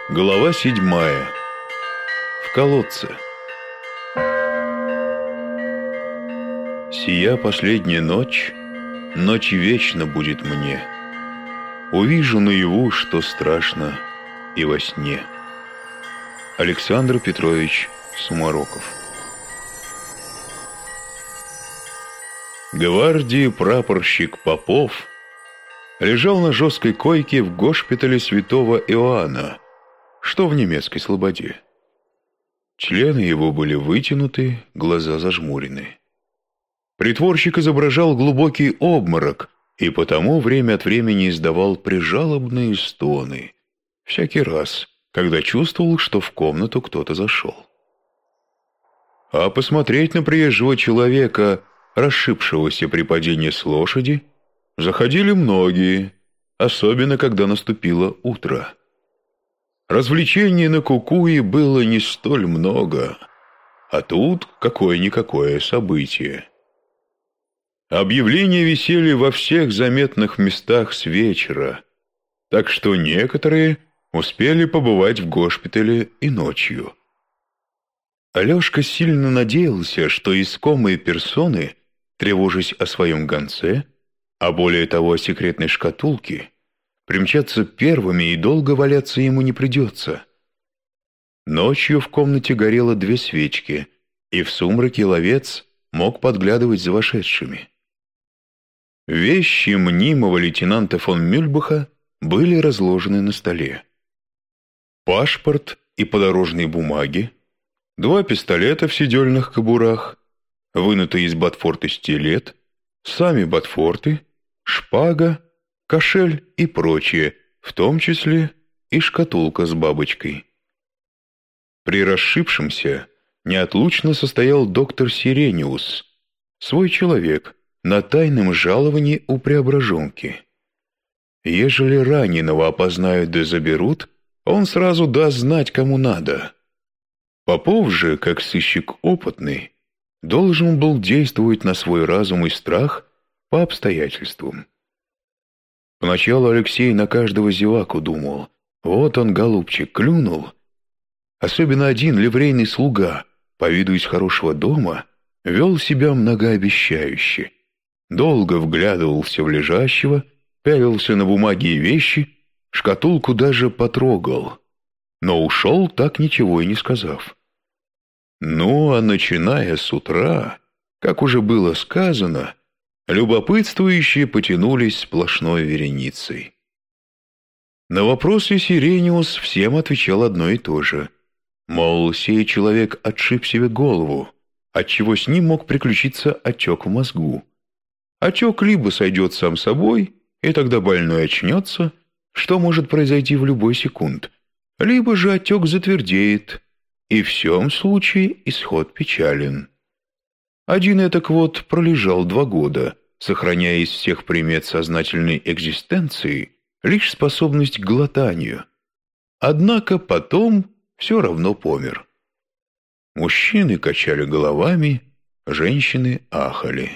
Глава 7. В колодце. Сия последняя ночь, ночь вечна будет мне. Увижу наяву, что страшно, и во сне. Александр Петрович Сумароков. Гвардии прапорщик Попов лежал на жесткой койке в госпитале святого Иоанна, что в немецкой слободе. Члены его были вытянуты, глаза зажмурены. Притворщик изображал глубокий обморок и потому время от времени издавал прижалобные стоны, всякий раз, когда чувствовал, что в комнату кто-то зашел. А посмотреть на приезжего человека, расшибшегося при падении с лошади, заходили многие, особенно когда наступило утро. Развлечений на Кукуе было не столь много, а тут какое-никакое событие. Объявления висели во всех заметных местах с вечера, так что некоторые успели побывать в госпитале и ночью. Алешка сильно надеялся, что искомые персоны, тревожась о своем гонце, а более того о секретной шкатулке, примчатся первыми и долго валяться ему не придется. Ночью в комнате горело 2 свечки, и в сумраке ловец мог подглядывать за вошедшими. Вещи мнимого лейтенанта фон Мюльбаха были разложены на столе. Пашпорт и подорожные бумаги, 2 пистолета в седельных кобурах, вынутый из ботфорта стилет, сами ботфорты, шпага, кошель и прочее, в том числе и шкатулка с бабочкой. При расшибшемся неотлучно состоял доктор Сирениус, свой человек, на тайном жаловании у Преображенки. Ежели раненого опознают да заберут, он сразу даст знать, кому надо. Попов же, как сыщик опытный, должен был действовать на свой разум и страх по обстоятельствам. Поначалу Алексей на каждого зеваку думал: вот он, голубчик, клюнул. Особенно один ливрейный слуга, по виду из хорошего дома, вел себя многообещающе. Долго вглядывался в лежащего, пялился на бумаги и вещи, шкатулку даже потрогал, но ушел, так ничего и не сказав. Ну, а начиная с утра, как уже было сказано, любопытствующие потянулись сплошной вереницей. На вопросы Сирениус всем отвечал одно и то же. Мол, сей человек отшиб себе голову, отчего с ним мог приключиться отек в мозгу. Отек либо сойдет сам собой, и тогда больной очнется, что может произойти в любой секунд, либо же отек затвердеет, и в сём случае исход печален. Один этак вот пролежал 2 года, сохраняя из всех примет сознательной экзистенции лишь способность к глотанию. Однако потом все равно помер. Мужчины качали головами, женщины ахали.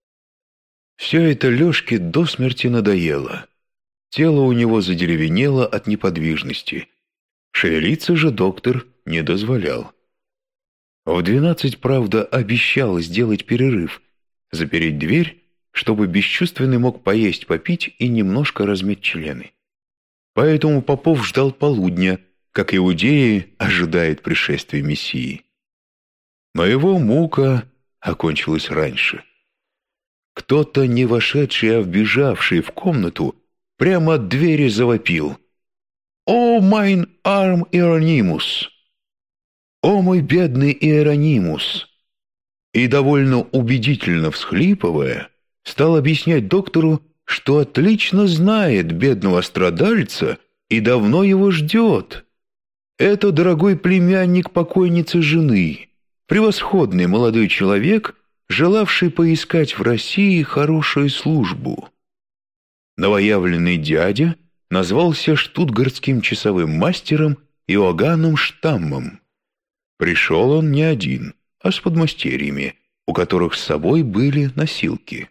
Все это Лешке до смерти надоело. Тело у него задеревенело от неподвижности. Шевелиться же доктор не дозволял. В 12, правда, обещал сделать перерыв, запереть дверь, чтобы бесчувственный мог поесть, попить и немножко размять члены. Поэтому Попов ждал полудня, как иудеи ожидают пришествия Мессии. Но его мука окончилась раньше. Кто-то, не вошедший, а вбежавший в комнату, прямо от двери завопил: «О, майн арм Иеронимус! О, мой бедный Иеронимус!» И довольно убедительно всхлипывая, стал объяснять доктору, что отлично знает бедного страдальца и давно его ждет. Это дорогой племянник покойницы жены, превосходный молодой человек, желавший поискать в России хорошую службу. Новоявленный дядя назвался штутгартским часовым мастером Иоганном Штаммом. Пришел он не один, а с подмастерьями, у которых с собой были носилки.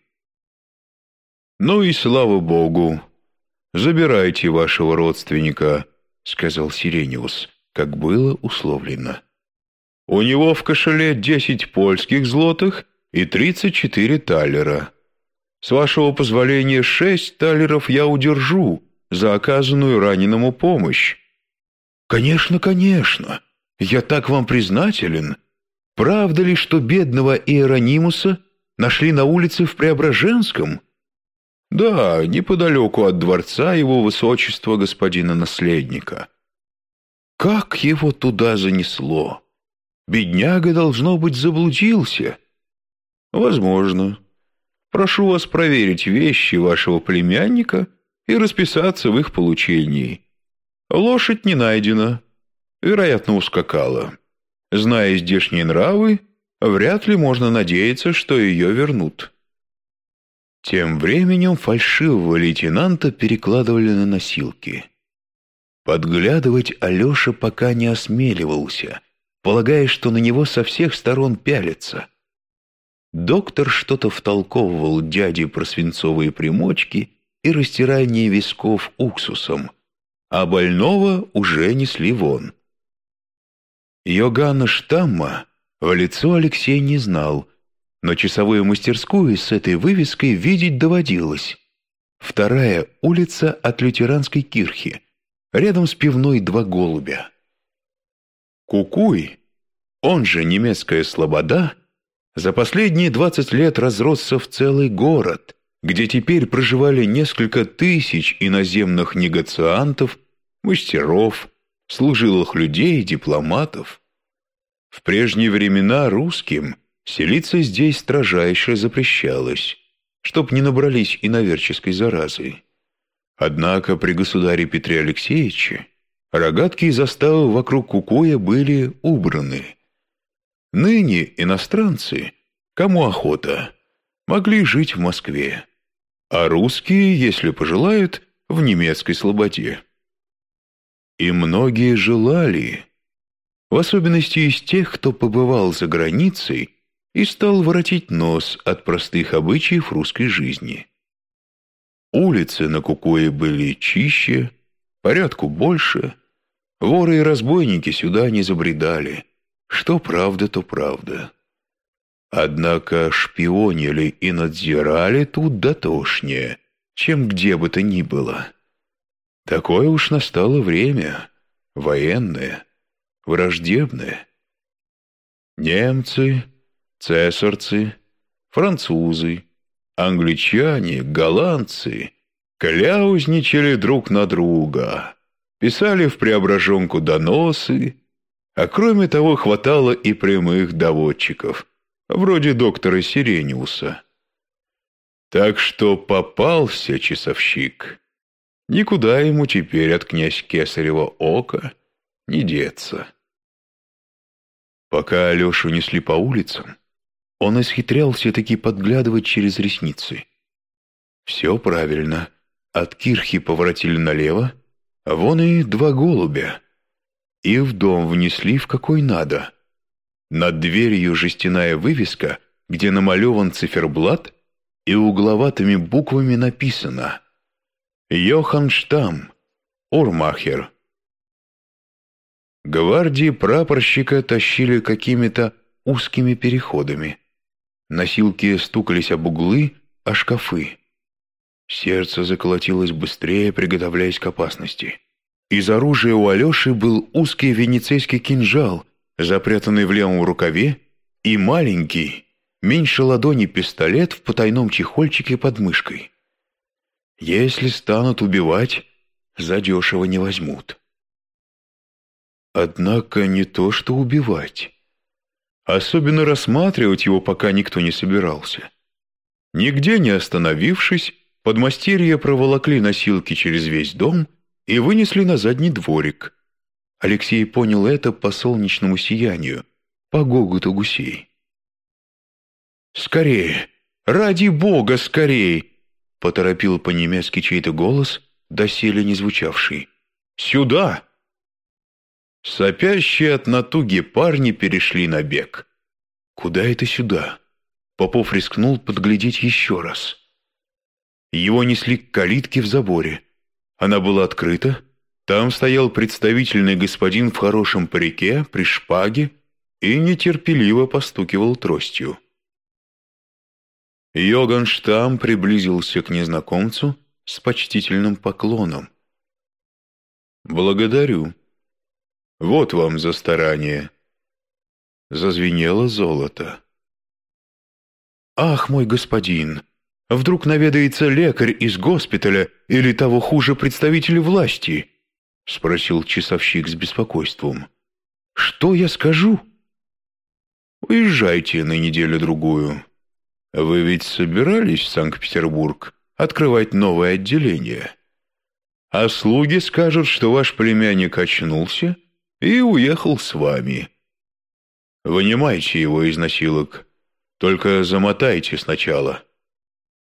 «Ну и слава Богу! Забирайте вашего родственника», — сказал Сирениус, как было условлено. «У него в кошеле 10 польских злотых и 34 талера. С вашего позволения 6 талеров я удержу за оказанную раненому помощь». «Конечно, конечно. Я так вам признателен. Правда ли, что бедного Иеронимуса нашли на улице в Преображенском?» «Да, неподалеку от дворца его высочества господина наследника». «Как его туда занесло? Бедняга, должно быть, заблудился». «Возможно. Прошу вас проверить вещи вашего племянника и расписаться в их получении. Лошадь не найдена, вероятно, ускакала. Зная здешние нравы, вряд ли можно надеяться, что ее вернут». Тем временем фальшивого лейтенанта перекладывали на носилки. Подглядывать Алеша пока не осмеливался, полагая, что на него со всех сторон пялятся. Доктор что-то втолковывал дяде про свинцовые примочки и растирание висков уксусом, а больного уже несли вон. Йоганна Штамма в лицо Алексей не знал, но часовую мастерскую с этой вывеской видеть доводилось. 2-я улица от лютеранской кирхи, рядом с пивной «Два голубя». Кукуй, он же немецкая слобода, за последние 20 лет разросся в целый город, где теперь проживали несколько тысяч иноземных негациантов, мастеров, служилых людей, дипломатов. В прежние времена русским селиться здесь строжайше запрещалось, чтоб не набрались иноверческой заразы. Однако при государе Петре Алексеевиче рогатки и заставы вокруг Кукуя были убраны. Ныне иностранцы, кому охота, могли жить в Москве, а русские, если пожелают, в немецкой слободе. И многие желали, в особенности из тех, кто побывал за границей и стал воротить нос от простых обычаев русской жизни. Улицы на Кукуе были чище, порядку больше, воры и разбойники сюда не забредали, что правда, то правда. Однако шпионили и надзирали тут дотошнее, чем где бы то ни было. Такое уж настало время, военное, враждебное. Немцы, цесарцы, французы, англичане, голландцы кляузничали друг на друга, писали в Преображенку доносы, а кроме того хватало и прямых доводчиков, вроде доктора Сирениуса. Так что попался часовщик. Никуда ему теперь от князь Кесарева ока не деться. Пока Алешу несли по улицам, он исхитрялся-таки подглядывать через ресницы. Все правильно. От кирхи поворотили налево, а вон и 2 голубя. И в дом внесли в какой надо. Над дверью жестяная вывеска, где намалеван циферблат, и угловатыми буквами написано «Йохан Штам, Урмахер». Гвардии прапорщика тащили какими-то узкими переходами. Носилки стукались об углы, о шкафы. Сердце заколотилось быстрее, приготовляясь к опасности. Из оружия у Алеши был узкий венецейский кинжал, запрятанный в левом рукаве, и маленький, меньше ладони пистолет в потайном чехольчике под мышкой. Если станут убивать, задешево не возьмут. Однако не то что убивать. Особенно рассматривать его пока никто не собирался. Нигде не остановившись, подмастерья проволокли носилки через весь дом и вынесли на задний дворик. Алексей понял это по солнечному сиянию, по гоготу гусей. «Скорее! Ради Бога, скорей!» — поторопил по-немецки чей-то голос, доселе не звучавший. «Сюда!» Сопящие от натуги парни перешли на бег. «Куда это сюда?» Попов рискнул подглядеть еще раз. Его несли к калитке в заборе. Она была открыта, Там стоял представительный господин в хорошем парике, при шпаге, и нетерпеливо постукивал тростью. Йоган Штам приблизился к незнакомцу с почтительным поклоном. «Благодарю. Вот вам за старание». Зазвенело золото. «Ах, мой господин! Вдруг наведается лекарь из госпиталя или, того хуже, представитель власти?» — спросил часовщик с беспокойством. «Что я скажу?» «Уезжайте на неделю-другую. Вы ведь собирались в Санкт-Петербург открывать новое отделение. А слуги скажут, что ваш племянник очнулся и уехал с вами. Вынимайте его из носилок, только замотайте сначала».